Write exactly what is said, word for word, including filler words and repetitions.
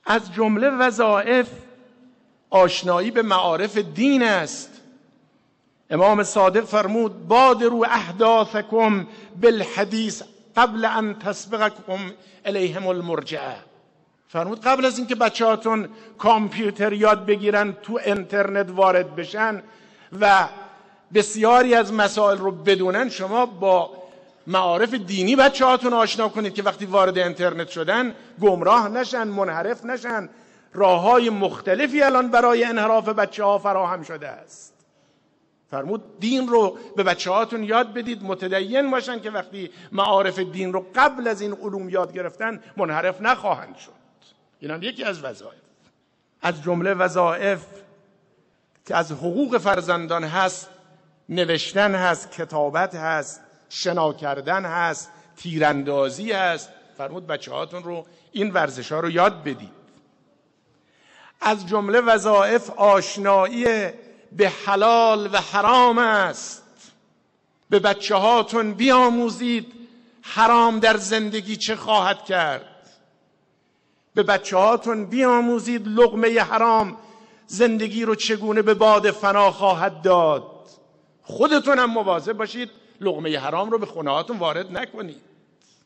از جمله وظایف آشنایی به معارف دین است. امام صادق فرمود بادروا احداثکم بالحدیث قبل ان تسبقکم الیهم المرجعه. فرمود قبل از اینکه بچه‌هاتون کامپیوتر یاد بگیرن، تو اینترنت وارد بشن و بسیاری از مسائل رو بدونن، شما با معارف دینی بچه‌هاتون آشنا کنید که وقتی وارد اینترنت شدن گمراه نشن، منحرف نشن. راه‌های مختلفی الان برای انحراف بچه‌ها فراهم شده است. فرمود دین رو به بچه‌هاتون یاد بدید، متدین باشن که وقتی معارف دین رو قبل از این علوم یاد گرفتن منحرف نخواهند شد. این هم یکی از وظایف. از جمله وظایف که از حقوق فرزندان هست، نوشتن هست، کتابت هست، شنا کردن هست، تیراندازی هست. فرمود بچه‌هاتون رو این ورزش‌ها رو یاد بدید. از جمله وظایف آشنایی به حلال و حرام است. به بچه هاتون بیاموزید حرام در زندگی چه خواهد کرد. به بچه هاتون بیاموزید لقمه حرام زندگی رو چگونه به باد فنا خواهد داد. خودتون هم مواظب باشید لقمه حرام رو به خونه هاتون وارد نکنید.